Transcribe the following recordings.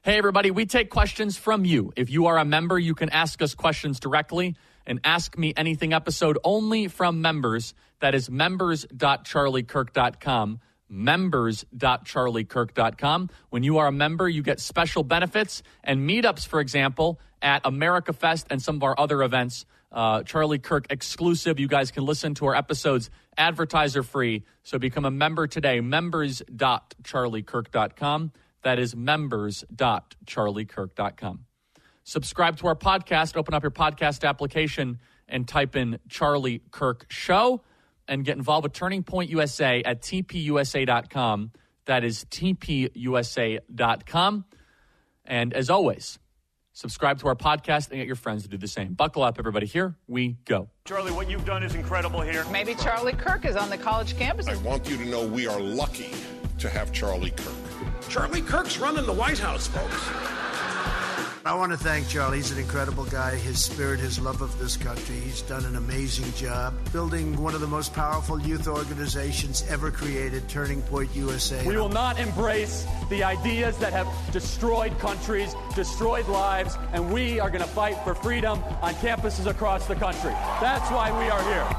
Hey, everybody, we take questions from you. If you are a member, you can ask us questions directly. An Ask Me Anything episode only from members. That is members.charliekirk.com. members.charliekirk.com. When you are a member, you get special benefits and meetups, for example, at America Fest and some of our other events. Charlie Kirk exclusive. You guys can listen to our episodes advertiser free. So become a member today. members.charliekirk.com. That is members.charliekirk.com. Subscribe to our podcast. Open up your podcast application and type in Charlie Kirk Show and get involved with Turning Point USA at tpusa.com. That is tpusa.com. And as always, subscribe to our podcast and get your friends to do the same. Buckle up, everybody. Here we go. Charlie, what you've done is incredible here. Maybe Charlie Kirk is on the college campus. I want you to know we are lucky to have Charlie Kirk. Charlie Kirk's running the White House, folks. I want to thank Charlie. He's an incredible guy. His spirit, his love of this country. He's done an amazing job building one of the most powerful youth organizations ever created, Turning Point USA. We will not embrace the ideas that have destroyed countries, destroyed lives, and we are going to fight for freedom on campuses across the country. That's why we are here.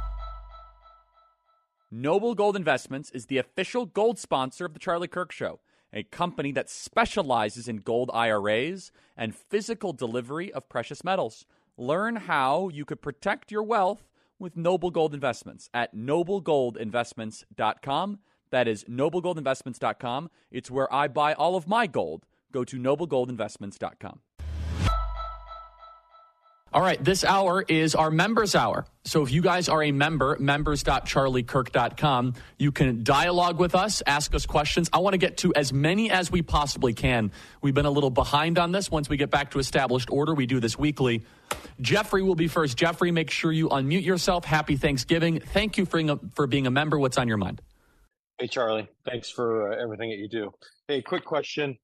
Noble Gold Investments is the official gold sponsor of The Charlie Kirk Show, a company that specializes in gold IRAs and physical delivery of precious metals. Learn how you could protect your wealth with Noble Gold Investments at noblegoldinvestments.com. That is noblegoldinvestments.com. It's where I buy all of my gold. Go to noblegoldinvestments.com. All right, this hour is our members hour. So if you guys are a member, members.charliekirk.com, you can dialogue with us, ask us questions. I want to get to as many as we possibly can. We've been a little behind on this. Once we get back to established order, we do this weekly. Jeffrey will be first. Jeffrey, make sure you unmute yourself. Happy Thanksgiving. Thank you for being a member. What's on your mind? Hey, Charlie. Thanks for everything that you do. Hey, quick question.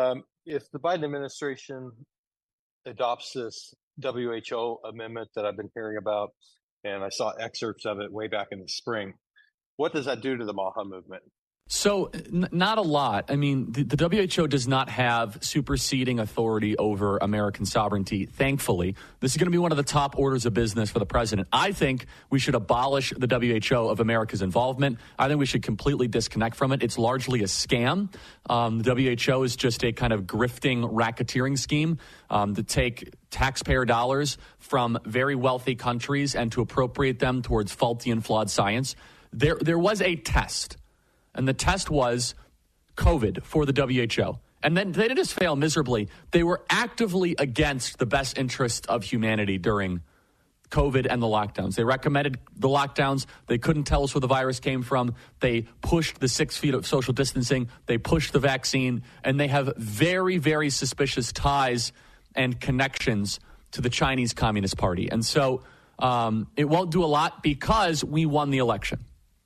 If the Biden administration adopts this WHO amendment that I've been hearing about, and I saw excerpts of it way back in the spring, what does that do to the MAHA movement? So not a lot. I mean, the WHO does not have superseding authority over American sovereignty, thankfully. This is going to be one of the top orders of business for the president. I think we should abolish the WHO of America's involvement. I think we should completely disconnect from it. It's largely a scam. The WHO is just a kind of grifting racketeering scheme to take taxpayer dollars from very wealthy countries and to appropriate them towards faulty and flawed science. There was a test. And the test was COVID for the WHO. And then they didn't just fail miserably. They were actively against the best interest of humanity during COVID and the lockdowns. They recommended the lockdowns. They couldn't tell us where the virus came from. They pushed the 6 feet of social distancing. They pushed the vaccine. And they have very, very suspicious ties and connections to the Chinese Communist Party. And so it won't do a lot because we won the election.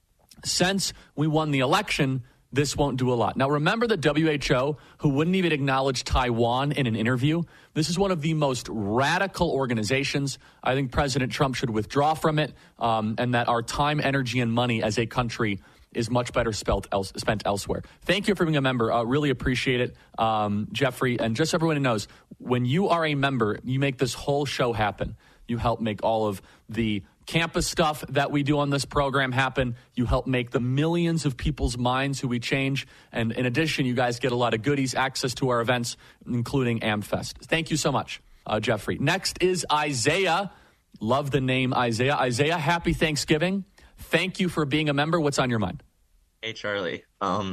Since we won the election, this won't do a lot. Now, remember the WHO, who wouldn't even acknowledge Taiwan in an interview? This is one of the most radical organizations. I think President Trump should withdraw from it, and that our time, energy, and money as a country is much better spent elsewhere. Thank you for being a member. Really appreciate it, Jeffrey. And just so everyone knows, when you are a member, you make this whole show happen. You help make all of the campus stuff that we do on this program happen. You help make the millions of people's minds who we change. And in addition, you guys get a lot of goodies, access to our events, including AmFest. Thank you so much, Jeffrey. Next is Isaiah. Love the name Isaiah. Isaiah, happy Thanksgiving. Thank you for being a member. What's on your mind? Hey, Charlie.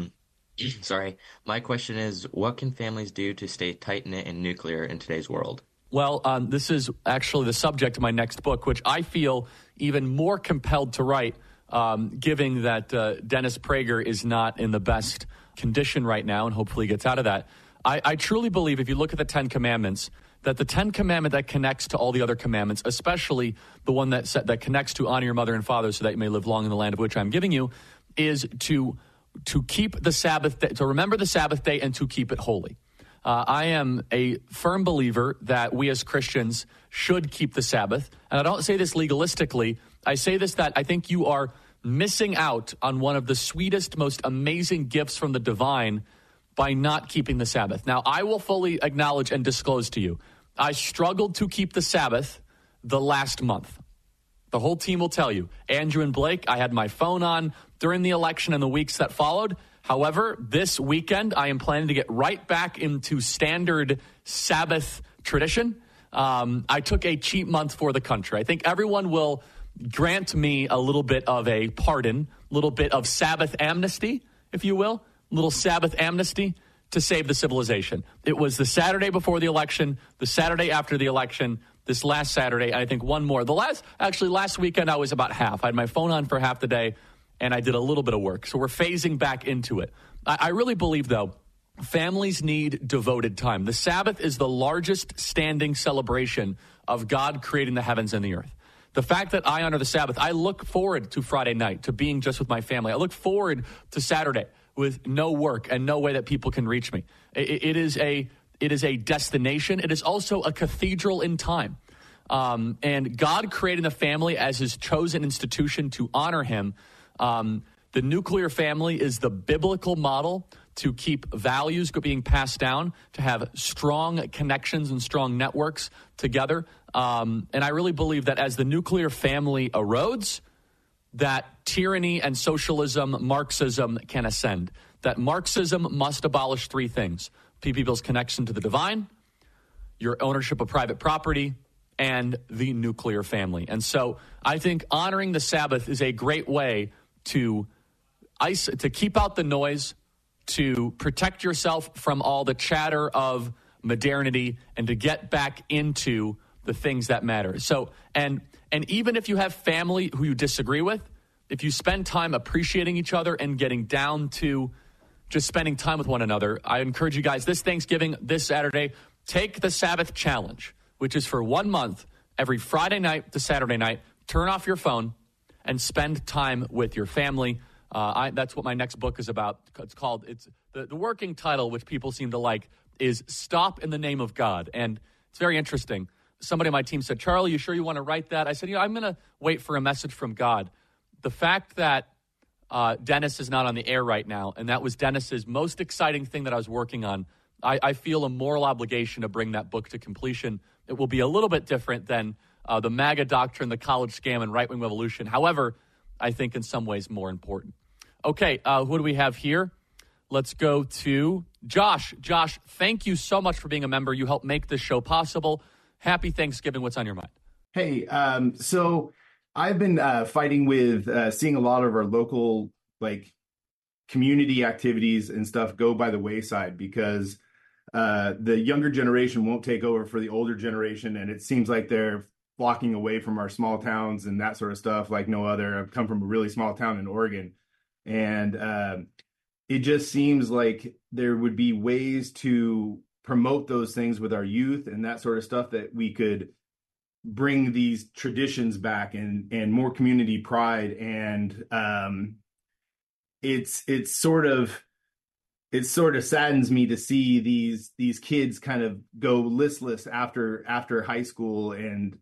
Sorry. My question is, what can families do to stay tight-knit and nuclear in today's world? Well, this is actually the subject of my next book, which I feel even more compelled to write, given that Dennis Prager is not in the best condition right now and hopefully gets out of that. I truly believe if you look at the Ten Commandments, that the 10th commandment that connects to all the other commandments, especially the one that connects to honor your mother and father so that you may live long in the land of which I'm giving you, is to keep the Sabbath day, to remember the Sabbath day and to keep it holy. I am a firm believer that we as Christians should keep the Sabbath. And I don't say this legalistically. I say this that I think you are missing out on one of the sweetest, most amazing gifts from the divine by not keeping the Sabbath. Now, I will fully acknowledge and disclose to you, I struggled to keep the Sabbath the last month. The whole team will tell you. Andrew and Blake, I had my phone on during the election and the weeks that followed. However, this weekend, I am planning to get right back into standard Sabbath tradition. I took a cheap month for the country. I think everyone will grant me a little bit of a pardon, a little bit of Sabbath amnesty, if you will, a little Sabbath amnesty to save the civilization. It was the Saturday before the election, the Saturday after the election, this last Saturday, I think one more. Last weekend, I was about half. I had my phone on for half the day, and I did a little bit of work. So we're phasing back into it. I really believe, though, families need devoted time. The Sabbath is the largest standing celebration of God creating the heavens and the earth. The fact that I honor the Sabbath, I look forward to Friday night, to being just with my family. I look forward to Saturday with no work and no way that people can reach me. It is a destination. It is also a cathedral in time. And God creating the family as his chosen institution to honor him. The nuclear family is the biblical model to keep values being passed down, to have strong connections and strong networks together. And I really believe that as the nuclear family erodes, that tyranny and socialism, Marxism can ascend. That Marxism must abolish three things: people's connection to the divine, your ownership of private property, and the nuclear family. And so I think honoring the Sabbath is a great way to keep out the noise, to protect yourself from all the chatter of modernity, and to get back into the things that matter. So, and even if you have family who you disagree with, if you spend time appreciating each other and getting down to just spending time with one another, I encourage you guys this Thanksgiving, this Saturday, take the Sabbath challenge, which is for 1 month, every Friday night to Saturday night, turn off your phone and spend time with your family. That's what my next book is about. It's called, the working title, which people seem to like, is Stop in the Name of God. And it's very interesting. Somebody on my team said, Charlie, you sure you want to write that? I said, I'm going to wait for a message from God. The fact that Dennis is not on the air right now, and that was Dennis's most exciting thing that I was working on, I feel a moral obligation to bring that book to completion. It will be a little bit different than the MAGA doctrine, the college scam, and right-wing revolution. However, I think in some ways more important. Okay, who do we have here? Let's go to Josh. Josh, thank you so much for being a member. You helped make this show possible. Happy Thanksgiving. What's on your mind? Hey, so I've been fighting with seeing a lot of our local community activities and stuff go by the wayside because the younger generation won't take over for the older generation, and it seems like they're flocking away from our small towns and that sort of stuff like no other. I've come from a really small town in Oregon, and it just seems like there would be ways to promote those things with our youth and that sort of stuff that we could bring these traditions back and more community pride. And it sort of saddens me to see these kids kind of go listless after high school. And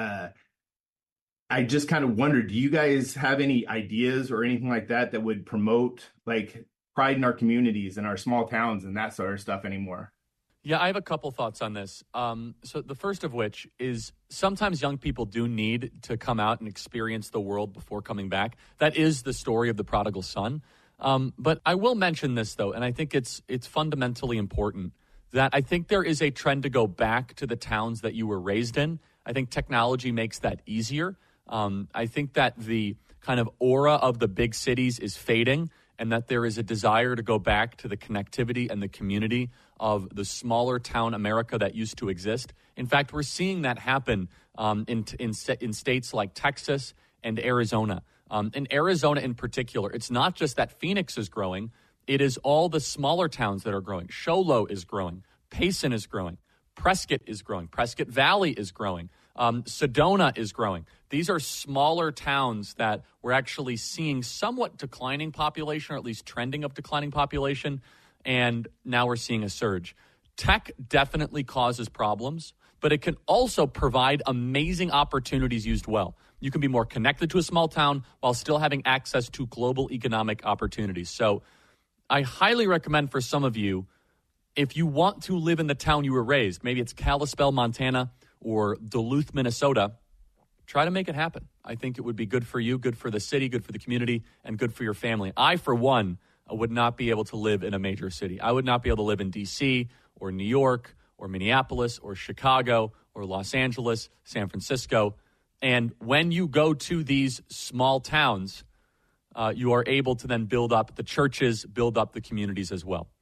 I just kind of wondered, do you guys have any ideas or anything like that that would promote pride in our communities and our small towns and that sort of stuff anymore? Yeah, I have a couple thoughts on this. So the first of which is sometimes young people do need to come out and experience the world before coming back. That is the story of the prodigal son. But I will mention this, though, and I think it's fundamentally important that I think there is a trend to go back to the towns that you were raised in. I think technology makes that easier. I think that the kind of aura of the big cities is fading, and that there is a desire to go back to the connectivity and the community of the smaller town America that used to exist. In fact, we're seeing that happen in states like Texas and Arizona. In Arizona in particular, it's not just that Phoenix is growing. It is all the smaller towns that are growing. Show Low is growing. Payson is growing. Prescott is growing. Prescott Valley is growing. Sedona is growing. These are smaller towns that we're actually seeing somewhat declining population, or at least trending of declining population, and now we're seeing a surge. Tech definitely causes problems, but it can also provide amazing opportunities used well. You can be more connected to a small town while still having access to global economic opportunities. So I highly recommend for some of you, if you want to live in the town you were raised, maybe it's Kalispell, Montana, or Duluth, Minnesota, try to make it happen. I think it would be good for you, good for the city, good for the community, and good for your family. I, for one, would not be able to live in a major city. I would not be able to live in D.C. or New York or Minneapolis or Chicago or Los Angeles, San Francisco. And when you go to these small towns, you are able to then build up the churches, build up the communities as well.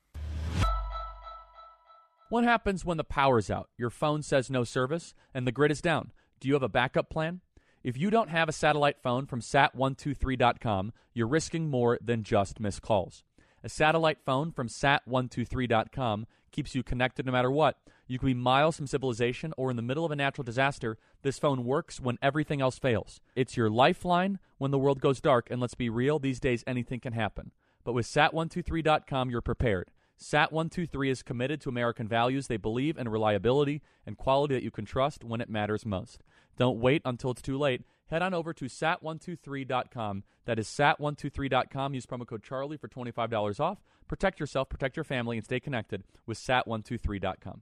What happens when the power's out, your phone says no service, and the grid is down? Do you have a backup plan? If you don't have a satellite phone from sat123.com, you're risking more than just missed calls. A satellite phone from sat123.com keeps you connected no matter what. You could be miles from civilization or in the middle of a natural disaster. This phone works when everything else fails. It's your lifeline when the world goes dark, and let's be real, these days anything can happen. But with sat123.com, you're prepared. Sat123 is committed to American values. They believe in reliability and quality that you can trust when it matters most. Don't wait until it's too late. Head on over to sat123.com. That is sat123.com. Use promo code Charlie for $25 off. Protect yourself, protect your family, and stay connected with sat123.com.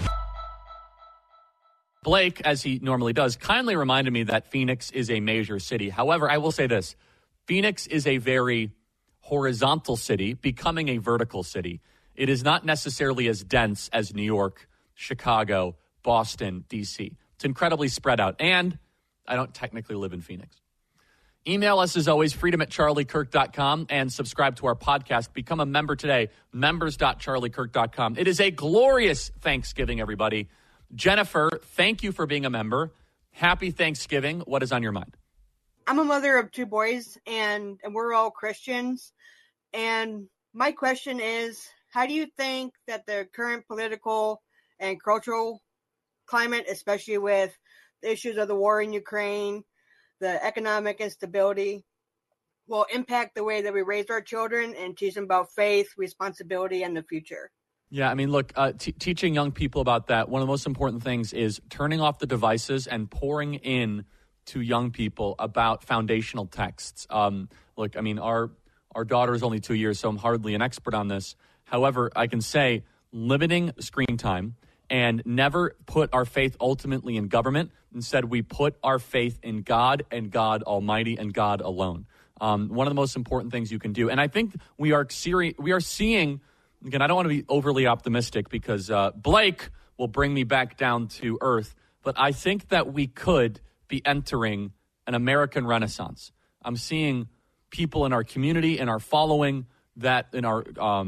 Blake, as he normally does, kindly reminded me that Phoenix is a major city. However, I will say this. Phoenix is a very horizontal city, becoming a vertical city. It is not necessarily as dense as New York, Chicago, Boston, D.C. It's incredibly spread out. And I don't technically live in Phoenix. Email us, as always, freedom@charliekirk.com, and subscribe to our podcast. Become a member today, members.charliekirk.com. It is a glorious Thanksgiving, everybody. Jennifer, thank you for being a member. Happy Thanksgiving. What is on your mind? I'm a mother of two boys, and we're all Christians. And my question is, how do you think that the current political and cultural climate, especially with the issues of the war in Ukraine, the economic instability, will impact the way that we raise our children and teach them about faith, responsibility, and the future? Yeah, I mean, look, teaching young people about that, one of the most important things is turning off the devices and pouring in to young people about foundational texts. Look, I mean, our daughter is only 2 years, so I'm hardly an expert on this. However, I can say limiting screen time and never put our faith ultimately in government. Instead, we put our faith in God and God Almighty and God alone. One of the most important things you can do. And I think we are seeing, again, I don't want to be overly optimistic because Blake will bring me back down to earth, but I think that we could be entering an American Renaissance. I'm seeing people in our community, in our following, that are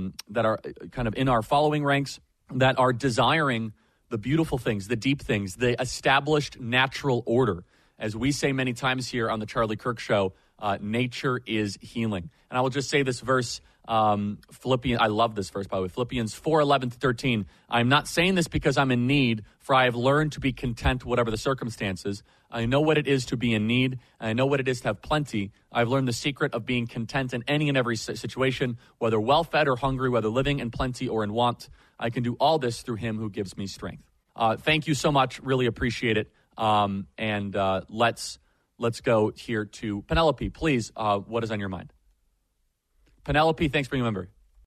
kind of in our following ranks, that are desiring the beautiful things, the deep things, the established natural order. As we say many times here on the Charlie Kirk Show, nature is healing. And I will just say this verse, Philippians, I love this verse, by the way, Philippians 4:11-13. I'm not saying this because I'm in need, for I have learned to be content whatever the circumstances. I know what it is to be in need. I know what it is to have plenty. I've learned the secret of being content in any and every situation, whether well-fed or hungry, whether living in plenty or in want. I can do all this through him who gives me strength. Thank you so much. Really appreciate it. And let's go here to Penelope. Please, what is on your mind? Penelope, thanks for being a member.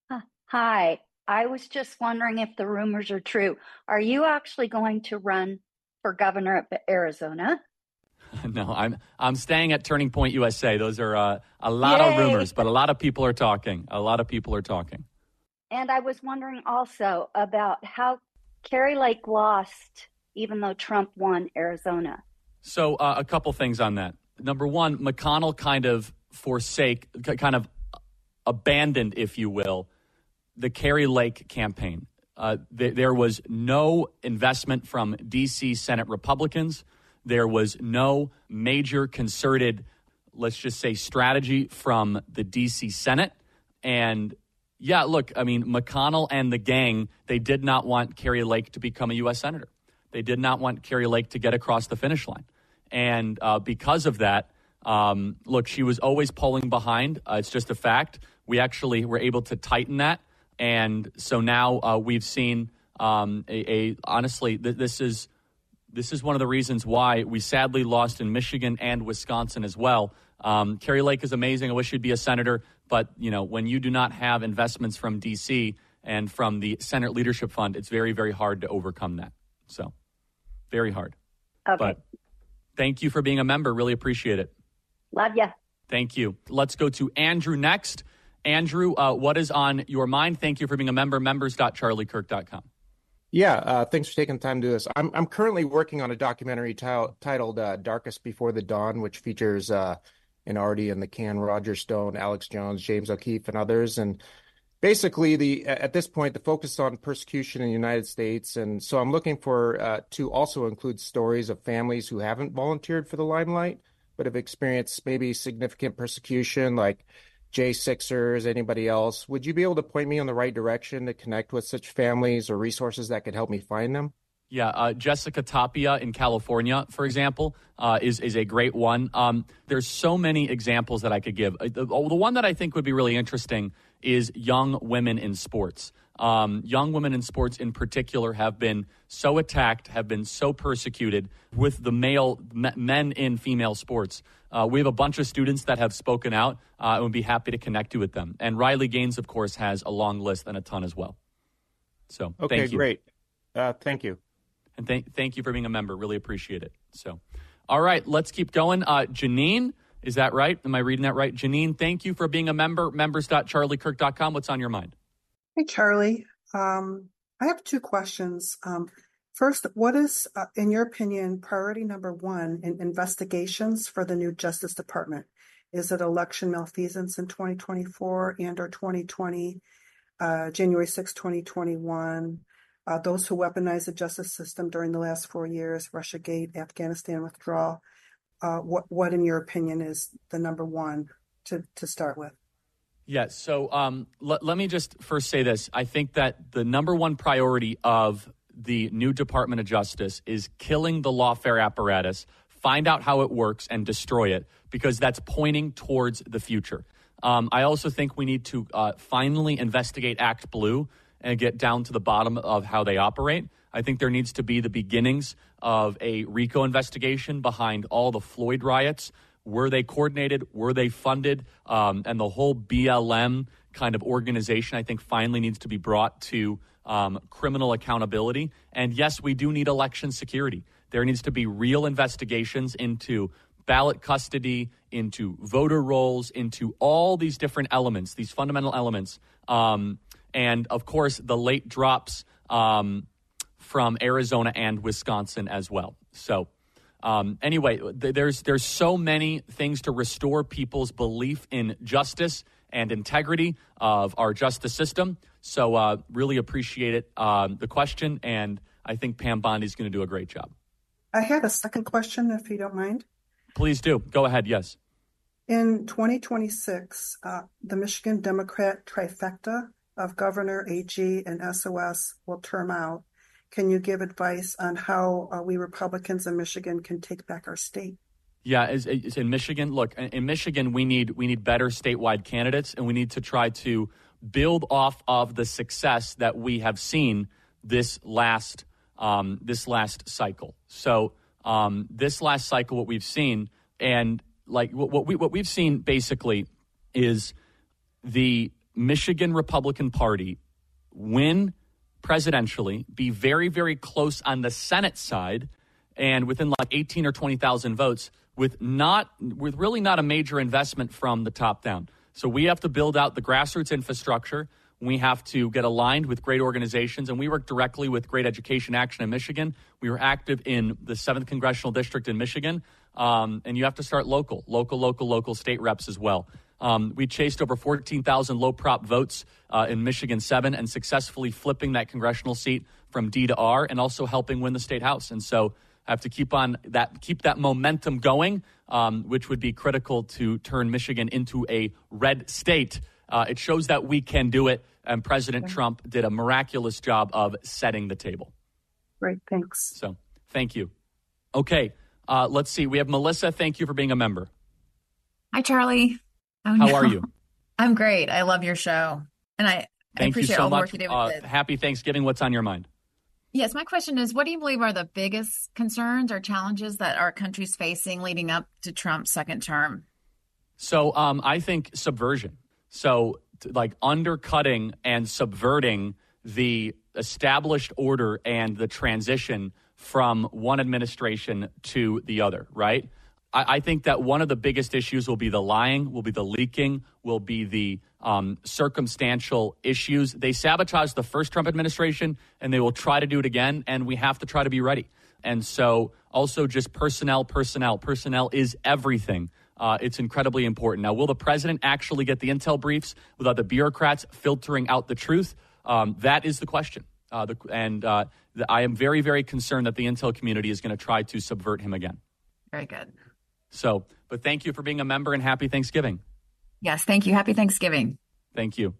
Hi. I was just wondering if the rumors are true. Are you actually going to run for governor of Arizona? No, I'm staying at Turning Point USA. Those are a lot of rumors, but a lot of people are talking. And I was wondering also about how Kari Lake lost, even though Trump won Arizona. So a couple things on that. Number one, McConnell kind of abandoned, if you will, the Kari Lake campaign. There was no investment from D.C. Senate Republicans. There was no major concerted, let's just say, strategy from the D.C. Senate. And yeah, look, I mean, McConnell and the gang, they did not want Kari Lake to become a U.S. Senator. They did not want Kari Lake to get across the finish line. And because of that, look, she was always polling behind. It's just a fact. We actually were able to tighten that. And so now we've seen honestly, this is This is one of the reasons why we sadly lost in Michigan and Wisconsin as well. Kari Lake is amazing. I wish she'd be a senator. But, when you do not have investments from D.C. and from the Senate Leadership Fund, it's very, very hard to overcome that. So, very hard. Okay. But thank you for being a member. Really appreciate it. Love ya. Thank you. Let's go to Andrew next. Andrew, what is on your mind? Thank you for being a member. Members.charliekirk.com. Yeah, thanks for taking the time to do this. I'm currently working on a documentary titled Darkest Before the Dawn, which features Artie and the Can, Roger Stone, Alex Jones, James O'Keefe, and others. And basically, at this point, the focus is on persecution in the United States. And so I'm looking for to also include stories of families who haven't volunteered for the limelight, but have experienced maybe significant persecution, like J6ers, anybody else. Would you be able to point me in the right direction to connect with such families or resources that could help me find them? Yeah, Jessica Tapia in California, for example, is a great one. There's so many examples that I could give. The one that I think would be really interesting is young women in sports. Young women in sports in particular have been so attacked, have been so persecuted with the men in female sports. We have a bunch of students that have spoken out and would be happy to connect you with them. And Riley Gaines, of course, has a long list and a ton as well. So okay, thank you. Great. Thank you. And thank you for being a member. Really appreciate it. So, all right, let's keep going. Janine, is that right? Am I reading that right? Janine, thank you for being a member. Members.charliekirk.com. What's on your mind? Hey, Charlie. I have two questions. First, what is, in your opinion, priority number one in investigations for the new Justice Department? Is it election malfeasance in 2024 and or 2020, January 6, 2021, those who weaponized the justice system during the last 4 years, Russiagate, Afghanistan withdrawal? What, in your opinion, is the number one to start with? Yes. So let me just first say this. I think that the number one priority of the new Department of Justice is killing the lawfare apparatus, find out how it works, and destroy it, because that's pointing towards the future. I also think we need to finally investigate Act Blue and get down to the bottom of how they operate. I think there needs to be the beginnings of a RICO investigation behind all the Floyd riots. Were they coordinated? Were they funded? And the whole BLM kind of organization, I think, finally needs to be brought to criminal accountability. And yes, we do need election security. There needs to be real investigations into ballot custody, into voter rolls, into all these different elements, these fundamental elements. And, of course, the late drops from Arizona and Wisconsin as well. So anyway, there's so many things to restore people's belief in justice and integrity of our justice system. So really appreciate it, the question, and I think Pam Bondi's going to do a great job. I had a second question, if you don't mind. Please do. Go ahead, yes. In 2026, the Michigan Democrat trifecta of Governor, AG, and SOS will term out. Can you give advice on how we Republicans in Michigan can take back our state? Yeah, is in Michigan. Look, in Michigan, we need better statewide candidates, and we need to try to build off of the success that we have seen this last cycle. So this last cycle, what we've seen, and like what we've seen basically is the Michigan Republican Party win presidentially, be very, very close on the Senate side, and within like 18 or 20,000 votes, with really not a major investment from the top down. So we have to build out the grassroots infrastructure. We have to get aligned with great organizations, and we work directly with Great Education Action in Michigan. We were active in the 7th Congressional District in Michigan, and you have to start local state reps as well. We chased over 14,000 low prop votes in Michigan 7 and successfully flipping that congressional seat from D to R, and also helping win the state house. And so I have to keep that momentum going, which would be critical to turn Michigan into a red state. It shows that we can do it, and President Trump did a miraculous job of setting the table. Great, thanks. So thank you. Okay, let's see. We have Melissa. Thank you for being a member. Hi, Charlie. How are you? I'm great. I love your show. And I appreciate all the work you do with it. Happy Thanksgiving. What's on your mind? Yes, my question is, what do you believe are the biggest concerns or challenges that our country's facing leading up to Trump's second term? So I think subversion. So like undercutting and subverting the established order and the transition from one administration to the other, right? I think that one of the biggest issues will be the lying, will be the leaking, will be the circumstantial issues. They sabotaged the first Trump administration, and they will try to do it again, and we have to try to be ready. And so also just personnel. Personnel is everything. It's incredibly important. Now, will the president actually get the intel briefs without the bureaucrats filtering out the truth? That is the question. I am very, very concerned that the intel community is going to try to subvert him again. Very good. So, but thank you for being a member and happy Thanksgiving. Yes, thank you. Happy Thanksgiving. Thank you.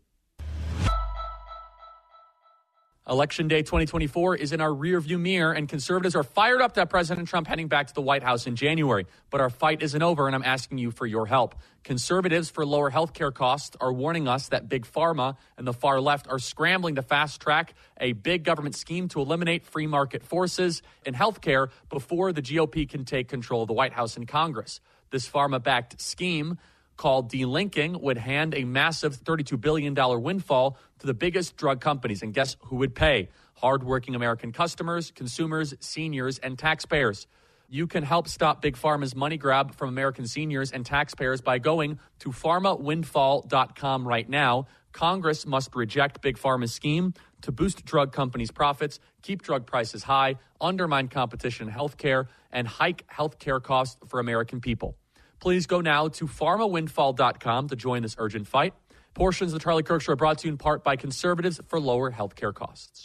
Election Day 2024 is in our rearview mirror, and conservatives are fired up to have President Trump heading back to the White House in January. But our fight isn't over, and I'm asking you for your help. Conservatives for lower health care costs are warning us that Big Pharma and the far left are scrambling to fast-track a big government scheme to eliminate free market forces in health care before the GOP can take control of the White House and Congress. This pharma-backed scheme, called delinking, would hand a massive $32 billion windfall to the biggest drug companies. And guess who would pay? Hardworking American customers, consumers, seniors, and taxpayers. You can help stop Big Pharma's money grab from American seniors and taxpayers by going to pharmawindfall.com right now. Congress must reject Big Pharma's scheme to boost drug companies' profits, keep drug prices high, undermine competition in healthcare, and hike healthcare costs for American people. Please go now to pharmawindfall.com to join this urgent fight. Portions of the Charlie Kirk Show are brought to you in part by conservatives for lower healthcare costs.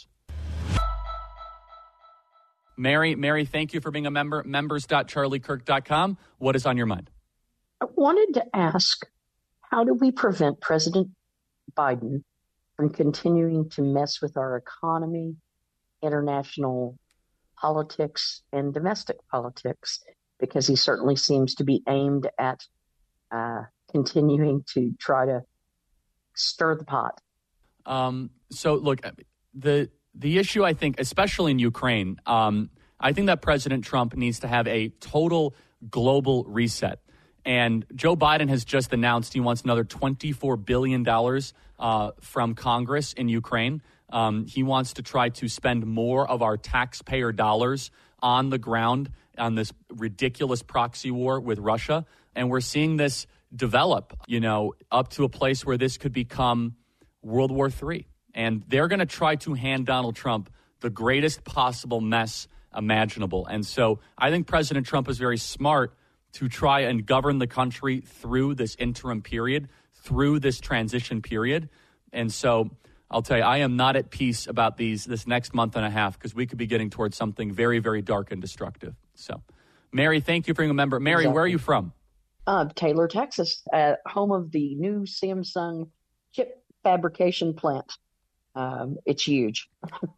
Mary, thank you for being a member. Members.charliekirk.com. What is on your mind? I wanted to ask, how do we prevent President Biden from continuing to mess with our economy, international politics, and domestic politics? Because he certainly seems to be aimed at continuing to try to stir the pot. So, look, the issue, I think, especially in Ukraine, I think that President Trump needs to have a total global reset. And Joe Biden has just announced he wants another $24 billion from Congress in Ukraine. He wants to try to spend more of our taxpayer dollars on the ground on this ridiculous proxy war with Russia. And we're seeing this develop, up to a place where this could become World War III. And they're going to try to hand Donald Trump the greatest possible mess imaginable. And so I think President Trump is very smart to try and govern the country through this interim period, through this transition period. And so I'll tell you, I am not at peace about this next month and a half, because we could be getting towards something very, very dark and destructive. So, Mary, thank you for being a member. Mary, Where are you from? Taylor, Texas, home of the new Samsung chip fabrication plant. It's huge.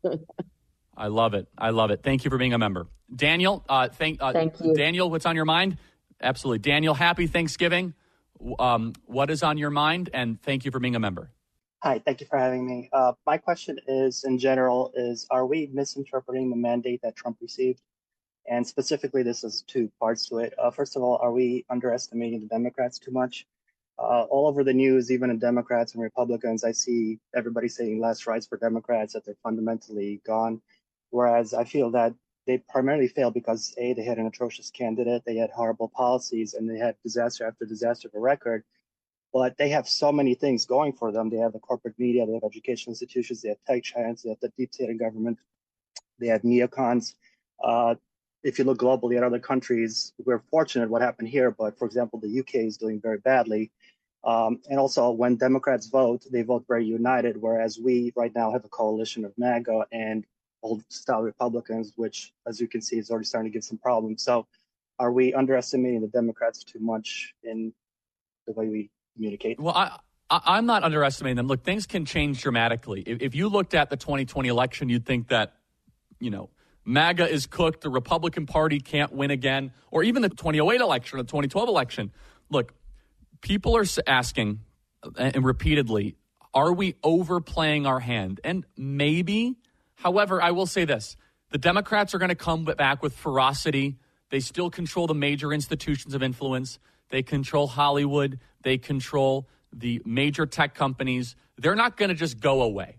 I love it. Thank you for being a member. Daniel, thank you. Daniel, what's on your mind? Absolutely. Daniel, happy Thanksgiving. What is on your mind? And thank you for being a member. Hi, thank you for having me. My question is, in general, are we misinterpreting the mandate that Trump received? And specifically, this is two parts to it. First of all, are we underestimating the Democrats too much? All over the news, even in Democrats and Republicans, I see everybody saying less rights for Democrats, that they're fundamentally gone. Whereas I feel that they primarily failed because, A, they had an atrocious candidate, they had horrible policies, and they had disaster after disaster of a record. But they have so many things going for them. They have the corporate media, they have educational institutions, they have tech giants, they have the deep state and government, they have neocons. If you look globally at other countries, we're fortunate what happened here, but for example, the UK is doing very badly. And also when Democrats vote, they vote very united, whereas we right now have a coalition of MAGA and old-style Republicans, which, as you can see, is already starting to give some problems. So are we underestimating the Democrats too much in the way we communicate? Well, I'm not underestimating them. Look, things can change dramatically. If you looked at the 2020 election, you'd think that, MAGA is cooked, the Republican Party can't win again, or even the 2008 election or the 2012 election. Look, people are asking, and repeatedly, are we overplaying our hand? And maybe, However, I will say this. The Democrats are going to come back with ferocity. They still control the major institutions of influence. They control Hollywood. They control the major tech companies. They're not going to just go away.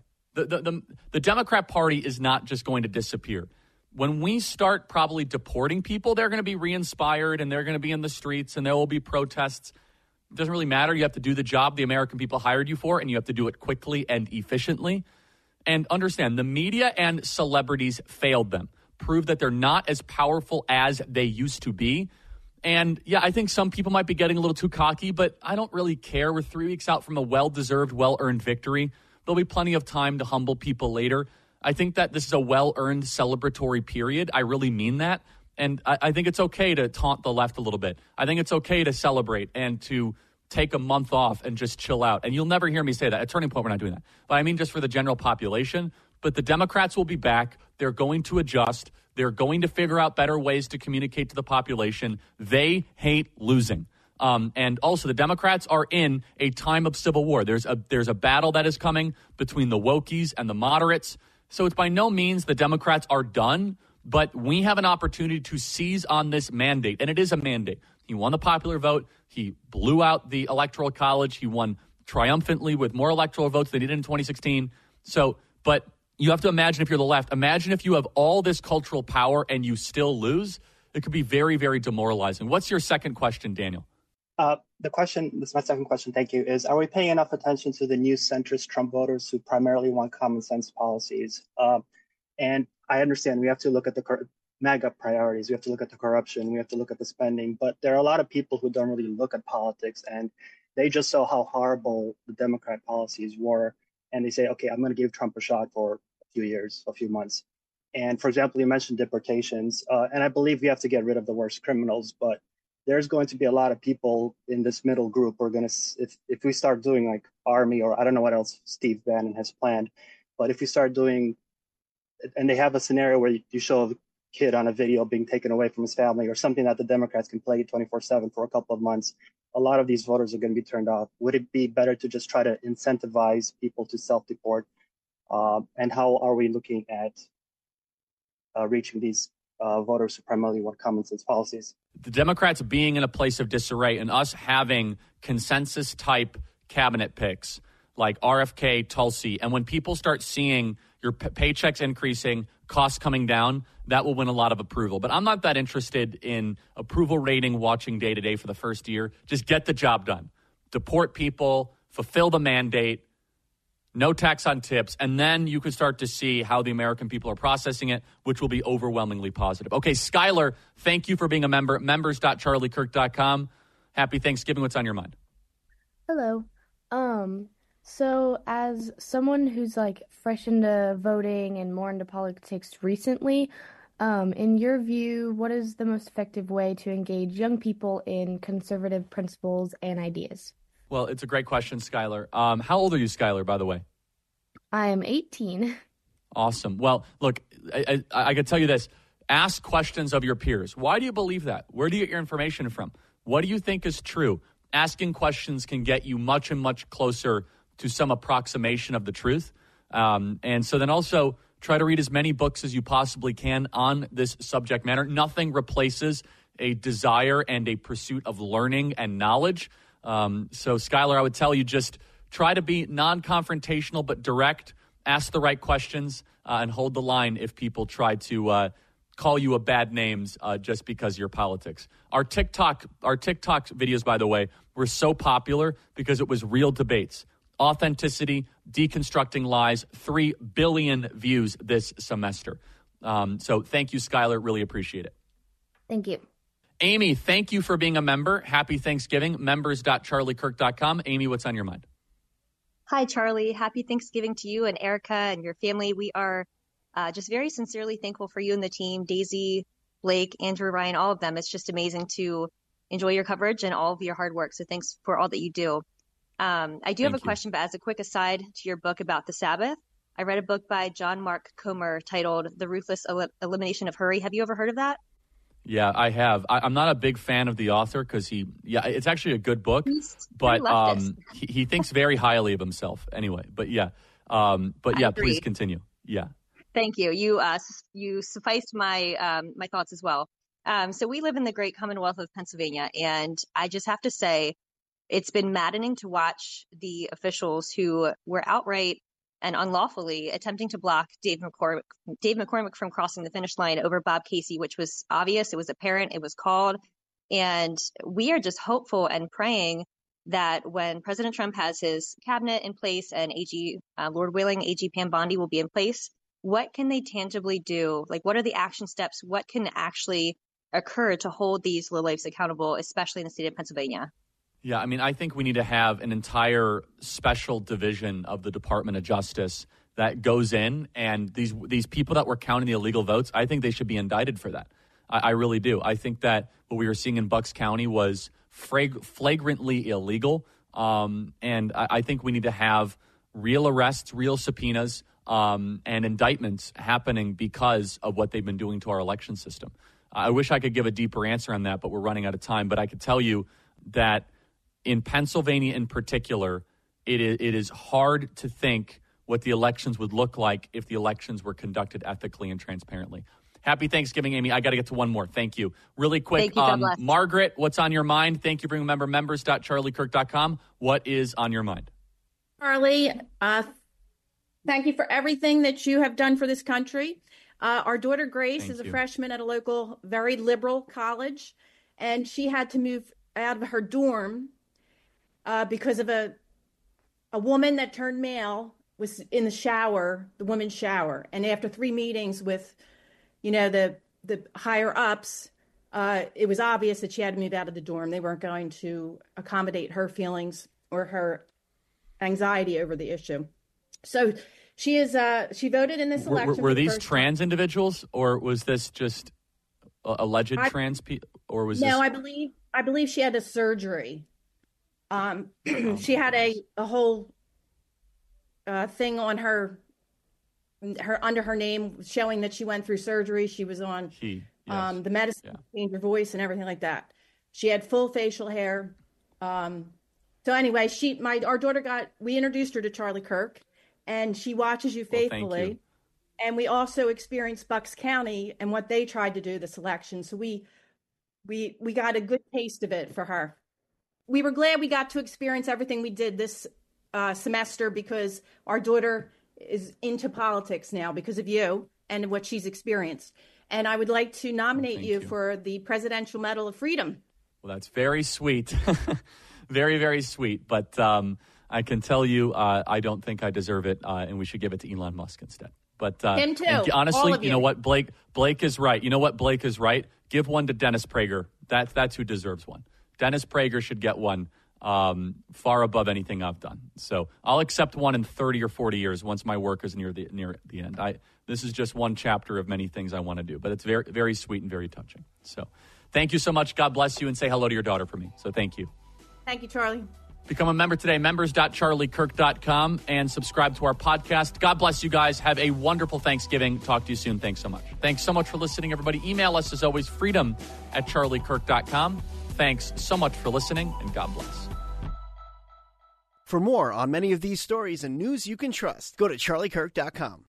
The Democrat Party is not just going to disappear. When we start probably deporting people, they're going to be re-inspired and they're going to be in the streets and there will be protests. It doesn't really matter. You have to do the job the American people hired you for, and you have to do it quickly and efficiently. And understand, the media and celebrities failed them, proved that they're not as powerful as they used to be. And yeah, I think some people might be getting a little too cocky, but I don't really care. We're 3 weeks out from a well-deserved, well-earned victory. There'll be plenty of time to humble people later. I think that this is a well-earned celebratory period. I really mean that. And I think it's okay to taunt the left a little bit. I think it's okay to celebrate and to take a month off and just chill out. And you'll never hear me say that. At Turning Point, we're not doing that. But I mean just for the general population. But the Democrats will be back. They're going to adjust. They're going to figure out better ways to communicate to the population. They hate losing. And also, the Democrats are in a time of civil war. There's a battle that is coming between the wokies and the moderates. So it's by no means the Democrats are done, but we have an opportunity to seize on this mandate, and it is a mandate. He won the popular vote. He blew out the Electoral College. He won triumphantly with more electoral votes than he did in 2016. So, but you have to imagine if you're the left, imagine if you have all this cultural power and you still lose. It could be very, very demoralizing. What's your second question, Daniel? The question, this is my second question, thank you, is are we paying enough attention to the new centrist Trump voters who primarily want common sense policies? And I understand we have to look at the MAGA priorities. We have to look at the corruption. We have to look at the spending. But there are a lot of people who don't really look at politics, and they just saw how horrible the Democrat policies were. And they say, okay, I'm going to give Trump a shot for a few years, a few months. And for example, you mentioned deportations. And I believe we have to get rid of the worst criminals. But there's going to be a lot of people in this middle group who are going to, if we start doing like Army, or I don't know what else Steve Bannon has planned, but if we start doing, and they have a scenario where you show a kid on a video being taken away from his family or something that the Democrats can play 24/7 for a couple of months, a lot of these voters are going to be turned off. Would it be better to just try to incentivize people to self-deport? And how are we looking at reaching these voters who primarily want common sense policies? The Democrats being in a place of disarray and us having consensus type cabinet picks like RFK, Tulsi, and when people start seeing your paychecks increasing, costs coming down, that will win a lot of approval. But I'm not that interested in approval rating watching day to day for the first year. Just get the job done. Deport people, fulfill the mandate, no tax on tips, and then you can start to see how the American people are processing it, which will be overwhelmingly positive. Okay, Skylar, thank you for being a member. Members.charliekirk.com. Happy Thanksgiving. What's on your mind? Hello. So as someone who's like fresh into voting and more into politics recently, in your view, what is the most effective way to engage young people in conservative principles and ideas? Well, it's a great question, Skylar. How old are you, Skylar, by the way? I am 18. Awesome. Well, look, I can tell you this. Ask questions of your peers. Why do you believe that? Where do you get your information from? What do you think is true? Asking questions can get you much and much closer to some approximation of the truth. And so then also try to read as many books as you possibly can on this subject matter. Nothing replaces a desire and a pursuit of learning and knowledge. So, Skylar, I would tell you just try to be non-confrontational but direct. Ask the right questions and hold the line if people try to call you a bad names just because of your politics. Our TikTok videos, by the way, were so popular because it was real debates. Authenticity, deconstructing lies, 3 billion views this semester. So thank you, Skylar. Really appreciate it. Thank you. Amy, thank you for being a member. Happy Thanksgiving. Members.charliekirk.com. Amy, what's on your mind? Hi, Charlie. Happy Thanksgiving to you and Erica and your family. We are just very sincerely thankful for you and the team, Daisy, Blake, Andrew, Ryan, all of them. It's just amazing to enjoy your coverage and all of your hard work. So thanks for all that you do. I do have a question, but as a quick aside to your book about the Sabbath, I read a book by John Mark Comer titled The Ruthless Elimination of Hurry. Have you ever heard of that? Yeah, I have. I'm not a big fan of the author because it's actually a good book, but he thinks very highly of himself anyway. But yeah, please continue. Yeah. Thank you. You sufficed my my thoughts as well. So we live in the great Commonwealth of Pennsylvania, and I just have to say, it's been maddening to watch the officials who were outright and unlawfully attempting to block Dave McCormick from crossing the finish line over Bob Casey, which was obvious, it was apparent, it was called. And we are just hopeful and praying that when President Trump has his cabinet in place and AG Lord willing, AG Pam Bondi will be in place, what can they tangibly do? Like, what are the action steps? What can actually occur to hold these lowlifes accountable, especially in the state of Pennsylvania? Yeah, I mean, I think we need to have an entire special division of the Department of Justice that goes in, and these people that were counting the illegal votes, I think they should be indicted for that. I really do. I think that what we were seeing in Bucks County was flagrantly illegal, and I think we need to have real arrests, real subpoenas, and indictments happening because of what they've been doing to our election system. I wish I could give a deeper answer on that, but we're running out of time. But I could tell you that in Pennsylvania in particular, it is hard to think what the elections would look like if the elections were conducted ethically and transparently. Happy Thanksgiving, Amy. I got to get to one more. Thank you. Really quick, Margaret, what's on your mind? Thank you for remembering members.charliekirk.com. What is on your mind? Charlie, thank you for everything that you have done for this country. Our daughter Grace is a freshman at a local, very liberal college, and she had to move out of her dorm because of a woman that turned male was in the shower, the women's shower. And after 3 meetings with, the higher ups, it was obvious that she had to move out of the dorm. They weren't going to accommodate her feelings or her anxiety over the issue. So she voted in this election. Were these trans individuals, or was this just alleged trans people, or was no? This... I believe she had a surgery. She had a whole thing on her under her name showing that she went through surgery. She was on the medicine to change her voice and everything like that. She had full facial hair. So anyway, our daughter we introduced her to Charlie Kirk, and she watches you faithfully. Well, thank you. And we also experienced Bucks County and what they tried to do this election. So we got a good taste of it for her. We were glad we got to experience everything we did this semester because our daughter is into politics now because of you and what she's experienced. And I would like to nominate you for the Presidential Medal of Freedom. Well, that's very sweet. Very, very sweet. But I can tell you I don't think I deserve it, and we should give it to Elon Musk instead. But him too. Honestly, you know what? Blake is right. You know what? Blake is right. Give one to Dennis Prager. That's who deserves one. Dennis Prager should get one far above anything I've done. So I'll accept one in 30 or 40 years once my work is near the end. This is just one chapter of many things I want to do, but it's very, very sweet and very touching. So thank you so much. God bless you, and say hello to your daughter for me. So thank you. Thank you, Charlie. Become a member today, members.charliekirk.com, and subscribe to our podcast. God bless you guys. Have a wonderful Thanksgiving. Talk to you soon. Thanks so much. Thanks so much for listening, everybody. Email us, as always, freedom@charliekirk.com. Thanks so much for listening, and God bless. For more on many of these stories and news you can trust, go to charliekirk.com.